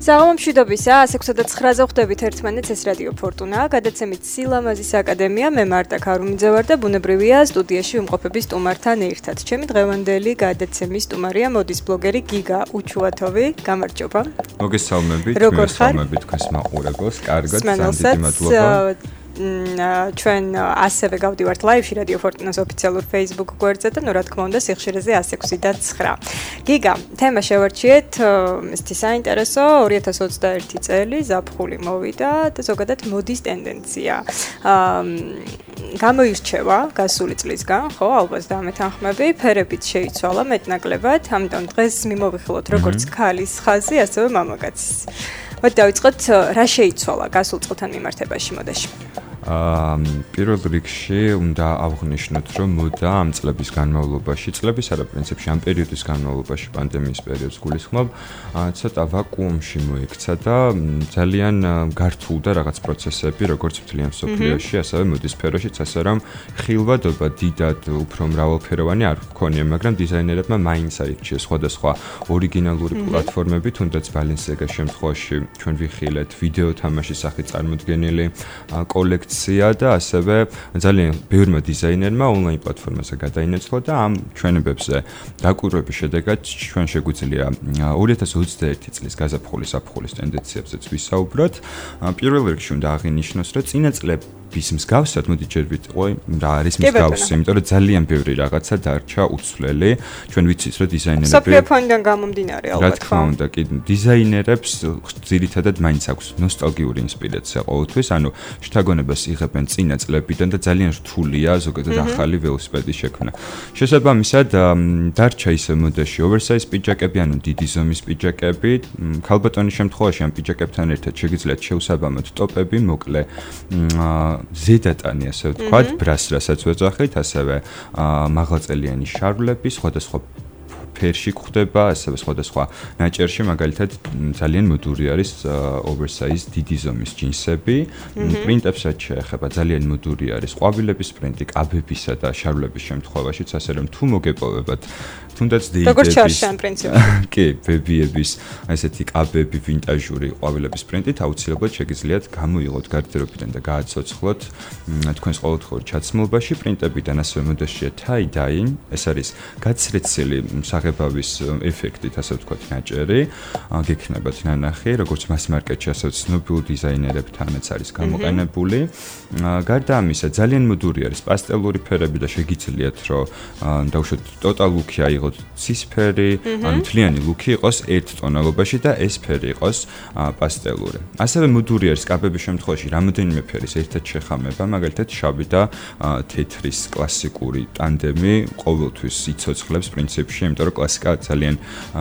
საღამომშვიდობისა 6:09-ზე ხვდებით ერთმანეთს ეს რადიო ფორტუნა, გადაცემით სილამაზის აკადემია, მე მარტა ქარუმიძე ვარ და ბუნებრივია სტუდიაში უმყოფების სტუმართან ერთად. ჩემი დღევანდელი გადაცემის სტუმარია მოდის ბლოგერი გიგა უჩუათოვი, გამარჯობა. მოგესალმებით, მოგესალმებით თქვენს მაყურებელს, კარგად, სანდიდი მადლობა. ჩვენ ასევე გავდივართ ლაივში რადიო ფორტუნას ოფიციალურ Facebook გვერდზე და რა თქმა უნდა სიხშირეზე 106.9. გიგა, თემა შევარჩიეთ, ესეთი საინტერესო 2021 წელი ზაფხული მოვიდა და ზოგადად მოდის ტენდენცია. გამოირჩევა გასული წლისგან, ხო, ალბათ დამეთანხმები, ფერებიც შეიცვალა მეტნაკლებად, ამიტომ დღეს მიმოვიხილოთ როგორც ქალის ხაზი, ასევე მამაკაცის. მოდი დავიწყოთ, რა შეიცვალა გასულ წელთან მიმართებაში მოდაში. პირველ რიგში უნდა აღვნიშნოთ, რომ მოდა ამ წლების განმავლობაში, წლების არა პრინციპში ამ პერიოდის განმავლობაში, პანდემიის პერიოდს გულისხმობ, ცოტა ვაკუუმში მოიქცა და ძალიან გართულდა რაღაც პროცესები, როგორც მთლიან მსოფლიოში, ასევე მოდის სფეროშიც, ასე რომ ხილვადობა დიდად უფრო მრავალფეროვანი არ გქონია, მაგრამ დიზაინერებმა მაინც აირჩიეს სხვადასხვა ორიგინალური პლატფორმები, თუნდაც Balenciaga შემთხვევაში ჩვენ ვიხილეთ ვიდეო თამაშის სახით წარმოდგენილი კოლექცია და ასევე ძალიან ბევრმა დიზაინერმა ონლაინ პლატფორმაზე გადაინაცვლა და ამ ჩვენებებზე დაკვირვების შედეგად ჩვენ შეგვიძლია 2021 წლის გაზაფხულის ტენდენციებზეც ვისაუბროთ. პირველ რიგში უნდა აღინიშნოს, რომ წინა წლების მსგავსად, მოდი ჯერ ვიტყვი, რა არის მსგავსი, იმიტომ რომ ძალიან ბევრი რაღაცა დარჩა უცვლელი. ჩვენ ვიცით, რომ დიზაინერები სოფლიო ფონიდან გამომდინარე ალბათ. რა თქმა უნდა, კი, დიზაინერებს ძირითადად მაინც აქვს ნოსტალგიური ინსპირაცია ყოველთვის, ანუ შთაგონებას იღებენ წინა წლებიდან და ძალიან რთულია ზოგადად ახალი ველოსიპედის შექმნა. შესაბამისად, დარჩა ისე მოდაში oversize პიჯაკები, ანუ დიდი ზომის პიჯაკები. ქალბატონის შემთხვევაში ამ პიჯაკებთან ერთად შეგიძლიათ შეუსაბამოთ ტოპები, მოკლე ზედატანი, ასე ვთქვათ, ბრას, რასაც ვეძახით, ასევე მაღალწელიანი შარვლები, სხვადასხვა ფერში გვხვდება, ასევე სხვადასხვა ნაჭერში, მაგალითად ძალიან მოდური არის oversize დიდი ზომის ჯინსები. პრინტებსაც შეეხება ძალიან მოდური არის ყვავილების პრინტი, კაბებისა და შარვლების შემთხვევაშიც, ასე რომ თუ მოგეპოვებათ თუნდაც დეიდების კი, ბებიების ესეთი კაბები, ვინტაჟური ყვავილების პრინტით აუცილებლად შეგიძლიათ გამოიღოთ გარდერობიდან და გააცოცხლოთ თქვენს ყოველდღიურ ჩაცმულობაში. პრინტებიდან ასევე მოდაშია tie-dye, ეს არის გაცრეცილი საღებავის ეფექტით, ასე ვთქვათ, ნაჭერი. გექნებათ ნანახი, როგორც მასმარკეტში, ასე ცნობილ დიზაინერებთანაც არის გამოყენებული. გარდა ამისა, ძალიან მოდური არის პასტელური ფერები და შეგიძლიათ, რომ დავუშვათ total look-ი აიღოთ ცისფერი, ანუ მთლიანი ლუკი იყოს ერთ ტონალობაში და ეს ფერი იყოს პასტელური. ასევე მოდური არის კაბების შემთხვევაში რამოდენიმე ფერის ერთად შეხამება, მაგალითად შავი და თეთრის კლასიკური ტანდემი ყოველთვის იცოცხლებს პრინციპში, იმიტომ რომ კლასიკა ძალიან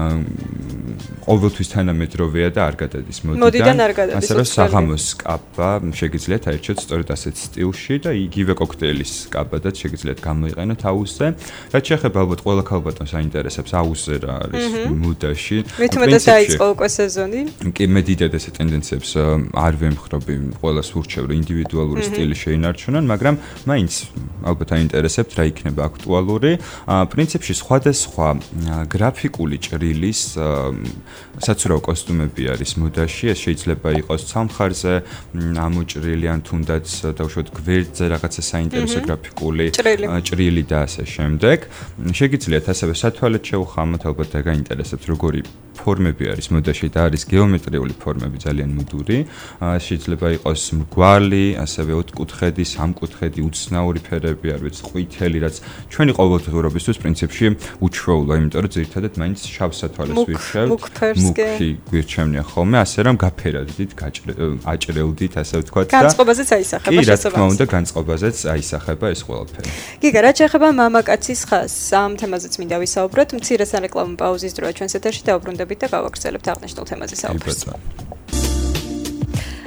ყოველთვის თანამედროვეა და არ გადადის მოდიდან. ასევე საღამოს კაბა შეგიძლიათ აირჩიოთ სწორედ ასეთ სტილში და იგივე კოქტეილის კაბადაც შეგიძლიათ გამოიყენოთ აუზზე. რაც შეეხება ალბათ ყველა ქალბატონს აინტერესებს აუზზე რა არის მოდაში. მით უმეტეს დაიწყო უკვე სეზონი. კი, მე დიდად ესე ტენდენციებს არ ვემხრობი, ყველას ვურჩევ რომ ინდივიდუალური სტილი შეინარჩუნონ, მაგრამ მაინც ალბათ აინტერესებთ რა იქნება აქტუალური. პრინციპში სხვადასხვა გრაფიკული ჭრილის საცურაო კოსტუმები არის მოდაში, ეს შეიძლება იყოს ცალმხარზე ამოჭრილი ან თუნდაც დავუშვათ გვერდზე რაღაცა საინტერესო გრაფიკული ჭრილი და ასე შემდეგ. შეგიძლიათ ასევე სათვალეთ შეუხამოთ, ალბათ გაინტერესებთ როგორი ფორმები არის მოდაში და არის გეომეტრიული ფორმები ძალიან მოდური. შეიძლება იყოს მრგვალი, ასევე ოთხკუთხედი, სამკუთხედი, უცნაური ფერები, არ ვიცი, ყვითელი, რაც ჩვენი ყოველდღიურობისთვის პრინციპში უჩვეულოა, იმიტომ რომ ძირითადად მაინც შავ სათვალეს ვირჩევთ. მუქი გვირჩევნია ხოლმე, ასე რომ გაფერადით, აჭრელდით, ასე ვთქვათ და განწყობაზეც აისახება შესაბამისად. კი, რა თქმა უნდა, განწყობაზეც აისახება ეს ყველაფერი. გიგა, რაც შეეხება მამაკაცის ხაზს, ამ თემაზეც მინდა ვისაუბროთ. მცირე სარეკლამო პაუზის დროა ჩვენს ეთერში დავბრუნდებით და გავაგრძელებთ აღნიშნულ თემაზე საუბარს.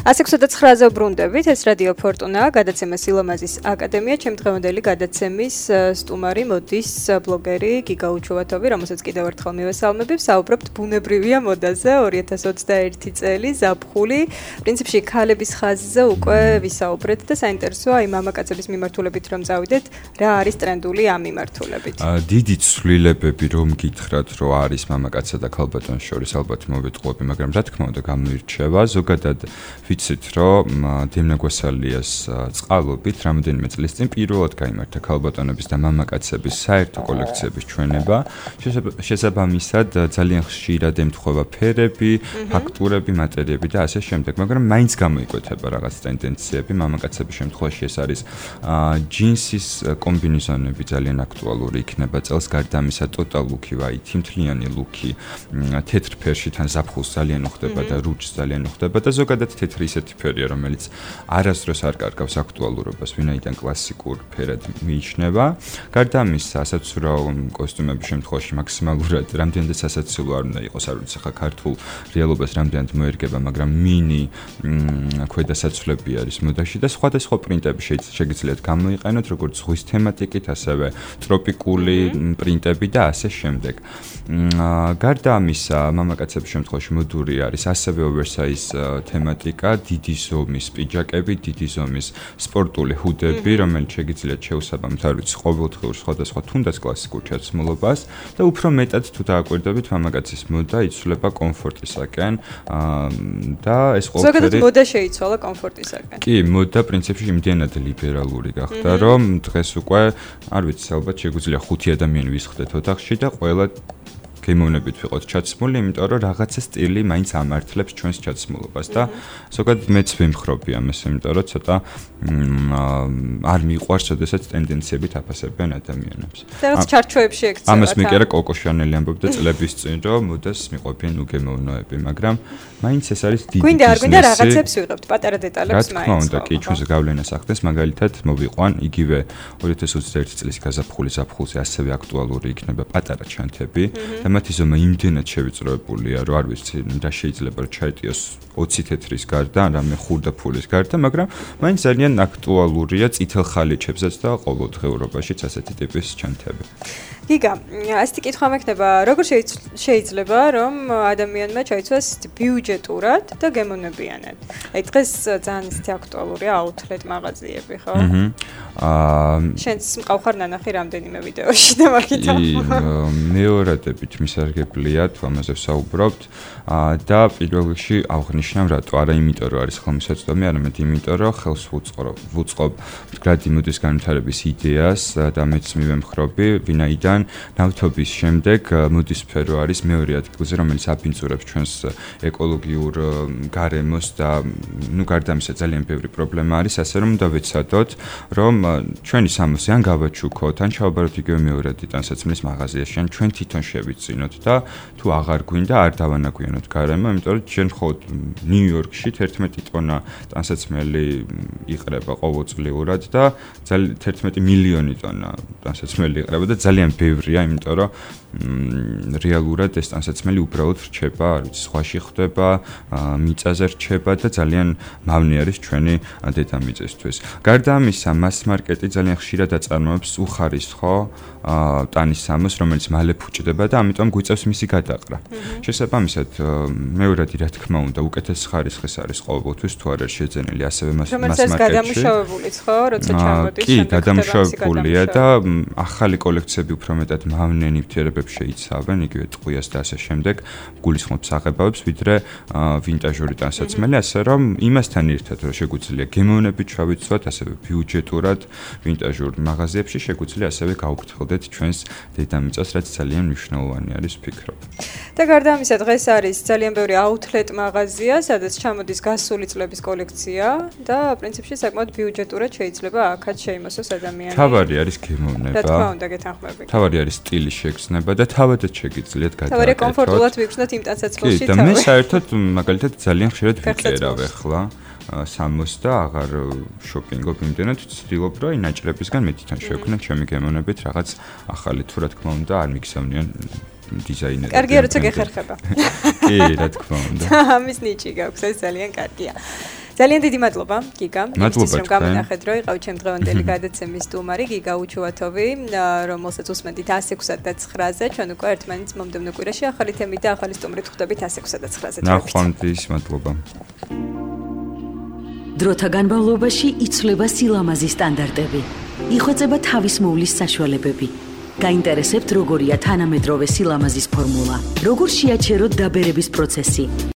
169-ზე ბრუნდებით, ეს რადიო ფორტუნა, გადაცემა სილამაზის აკადემია, ჩემი დღევანდელი გადაცემის სტუმარი მოდის ბლოგერი გიგა უჩოვათოვი, რომელსაც კიდევ ერთხელ მივესალმები, საუბრობთ ბუნებრივია მოდაზე 2021 წელი ზაფხული. პრინციპში ქალების ხაზზე უკვე ვისაუბრეთ და საინტერესოა აი მამაკაცების მიმართულებით რომ წავიდეთ, რა არის ტრენდული ამ მიმართულებით. დიდი ცვლილებები რომ გითხრათ, რომ არის მამაკაცსა და ქალბატონს შორის ალბათ მოვიტყუები, მაგრამ რა თქმა უნდა გამოირჩევა ზოგადად ვიცით, რომ დიემნა გვასალიას წყალობით რამოდენიმე წლის წინ პირველად გაიმართა ქალბატონების და მამაკაცების საერთო კოლექციების ჩვენება. შესაბამისად, ძალიან ხშირად ემთხვევა ფერები, ფაქტურები, მატერიები და ასე შემდეგ, მაგრამ მაინც გამოიკვეთება რაღაც ტენდენციები. მამაკაცების შემთხვევაში ეს არის ჯინსის კომბინეზონები ძალიან აქტუალური იქნება წელს, გარდა ამისა total look-ი, თიმთლიანი look-ი, თეთრ ფერში თან ზაფხულს ძალიან უხდება და რუჯს ძალიან უხდება და ზოგადად თეთრი ისეთი ფერია, რომელიც არასდროს არ კარგავს აქტუალურობას, ვინაიდან კლასიკურ ფერად მიიჩნევა. გარდა ამისა, ასაცურაო კოსტუმების შემთხვევაში მაქსიმალურად რამდენადაც ასაცილო არ უნდა იყოს, არ ვიცი ხა ქართულ რეალობას რამდენად მოერგება, მაგრამ მინი ქვედასაცვლები არის მოდაში და სხვადასხვა პრინტები შეგიძლიათ გამოიყენოთ, როგორც ზღვის თემატიკით, ასევე ტროპიკული პრინტები და ასე შემდეგ. გარდა ამისა, მამაკაცების შემთხვევაში მოდური არის ასევე oversize თემატიკა, დიდი ზომის პიჯაკები, დიდი ზომის სპორტული ჰუდები, რომელიც შეგიძლიათ შეუსაბამოთ, არ ვიცი, ყოველდღიურ სხვადასხვა თუნდაც კლასიკურ ჩაცმულობას და უფრო მეტად თუ დააკვირდებით, მამაკაცის მოდა იცვლება კომფორტისაკენ და ეს ყველაფერი ზოგადად მოდა შეიცვალა კომფორტისაკენ. კი, მოდა პრინციპში იმდენად ლიბერალური გახდა, რომ დღეს უკვე არ ვიცი, ალბათ შეგვიძლია 5 ადამიანი ვისხდეთ ოთახში და ყველა გემოვნებით ვიყოთ ჩაცმული, იმიტომ რომ რაღაცა სტილი მაინც ამართლებს ჩვენს ჩაცმულობას და ზოგადად მეც ვიმხრობი ამას, იმიტომ რომ ცოტა არ მიყვარს, შესაძაც ტენდენციებით აფასებენ ადამიანებს. რაღაც ჩარჩოებში ექცევა. ამას მე კი არა კოკო შანელი ამბობდა წლების წინ, რომ მოდას მიყვებიან უგემოვნოები, მაგრამ მაინც ეს არის დიდი გვინდა არ გვინდა რაღაცებს ვიღებთ, პატარა დეტალებს მაინც. რა თქმა უნდა, კი, ჩვენს გავლენას ახდენს, მაგალითად მოვიყვან იგივე 2021 წლის ზაფხულზე ასევე აქტუალური იქნება პატარა ჩანთები და მათი ზომა იმდენად შევიწროებულია, რომ არ ვიცი, რა შეიძლება რომ ჩაეტიოს 20 თეთრის გარდა, რამე ხურდა ფულის გარდა, მაგრამ მაინც ძალიან აქტუალურია წითელ ხალიჩებსაც და ყოველდღიურობაშიც ასეთი ტიპის ჩანთები. გიგა, ასეთი კითხვა მექნება, როგორ შეიძლება რომ ადამიანმა ჩაიცვას ბიუჯეტურად და გემოვნებიანად? აი დღეს ძალიან ისეთი აქტუალურია outlet მაღაზიები, ხო? შენც მყავხარ ნანახი რამდენიმე ვიდეოში და მაგითო. მეორადებით მისარგებლია თუ ამაზე ვსაუბრობთ და პირველ რიგში აღნიშნავ რატო, არა იმიტომ რომ არის ხელმისაწვდომი, არამედ იმიტომ რომ ხელს ვუწყობ მდგრადი მოდის განვითარების იდეას და მეც მივემხრობი, ვინაიდან ნავთობის შემდეგ მოდის სფერო არის მეორე ადგილზე, რომელიც აფინწურებს ჩვენს ეკოლოგიურ გარემოს და ნუ გარდა ამისა ძალიან ბევრი პრობლემა არის, ასე რომ უნდა ვეცადოთ, რომ ჩვენი სამოსი ან გავაჩუქოთ, ან ჩავაბაროთ იგივე მეორადი ტანსაცმლის მაღაზიაში, ან ჩვენ თვითონ შევიწინოთ და თუ აღარ გვინდა არ დავანაგვიანოთ გარემო, იმიტომ რომ ჩვენ მხოლოდ ნიუ-იორკში 11 ტონა ტანსაცმელი იყრება ყოველწლიურად და 11 მილიონი ტონა ტანსაცმელი იყრება და ძალიან ბევრია, იმიტომ რომ რეალურად ეს ტანსაცმელი უბრალოდ რჩება, არ ვიცი, ზღვაში ხვდება, მიწაზე რჩება და ძალიან მავნე არის ჩვენი დედამიწისთვის. გარდა ამისა, მასმარკეტი ძალიან ხშირად აწარმოებს უხარისხო ტანის სამოს, რომელიც მალე ფუჭდება და ამიტომ გვიწევს მისი გადაყრა. შესაბამისად, მეორადი რა თქმა უნდა, უკეთეს ხარისხის არის ყოველთვის თუ არ არის შეძენილი ასევე მასმარკეტში. გადამუშავებულიც ხო, როცა ჩამოდის, კი, გადამუშავებულია და ახალი კოლექციები უფრო მეტად მავნე ნივთიერებებს შეიცავენ, იგივე ტყვიას და ასე შემდეგ, გულისხმობს აღებავებს, ვიდრე ვინტაჟური ტანსაცმელი, ასე რომ იმასთან ერთად რომ შეგვიძლია გემოვნებით შევიცვლოთ, ასევე ბიუჯეტურად ვინტაჟურ მაღაზიებში შეგვიძლია ასევე გავფრთხილდეთ ჩვენს დედამიწას, რაც ძალიან მნიშვნელოვანი არის, ვფიქრობ. და გარდა ამისა, დღეს არის ძალიან ბევრი outlet მაღაზია, სადაც ჩამოდის გასული წლების კოლექცია და პრინციპში საკმაოდ ბიუჯეტურად შეიძლება აქაც შეიმოსოს ადამიანი. თავარი არის გემოვნება. რა თქმა უნდა, გეთანხმები. თავარი არის სტილის შეგრძნება და თავადაც შეგიძლიათ გადააკეთოთ. თავარი კომფორტულად ვიგრძნოთ იმ ტანსაცმელში. და მე საერთოდ მაგალითად ძალიან ხშირად ვიკერავ ახლა სამოს და აღარ შოპინგობ იმდენად, ვცდილობ რომ ნაჭრებისგან მე თვითონ შევქნა ჩემი გემოვნებით რაღაც ახალი თუ რა თქმა უნდა არ მიგზავნიან დიზაინერები. კარგია, როცა გეხერხება. კი, რა თქმა უნდა. ამის ნიჭი გაქვს, ეს ძალიან კარგია. ძალიან დიდი მადლობა, გიგა. მადლობა რომ გამონახეთ, რომ იყავ ჩემ დღევანდელი გადაცემის სტუმარი, გიგა უჩუათოვი, რომელსაც უსმენთ 106-სა და 9-ზე, ჩვენ უკვე ერთმანეთს მომდევნო კვირაში ახალი თემით და ახალი სტუმრით ხვდებით 106-სა და 9-ზე. ნახვამდის, მადლობა. დროთა განმავლობაში იცვლება სილამაზის სტანდარტები. იხვეწება თავისმოვლის საშუალებები. გაინტერესებთ, როგორია თანამედროვე სილამაზის ფორმულა? როგორ შეაჩეროთ დაბერების პროცესი?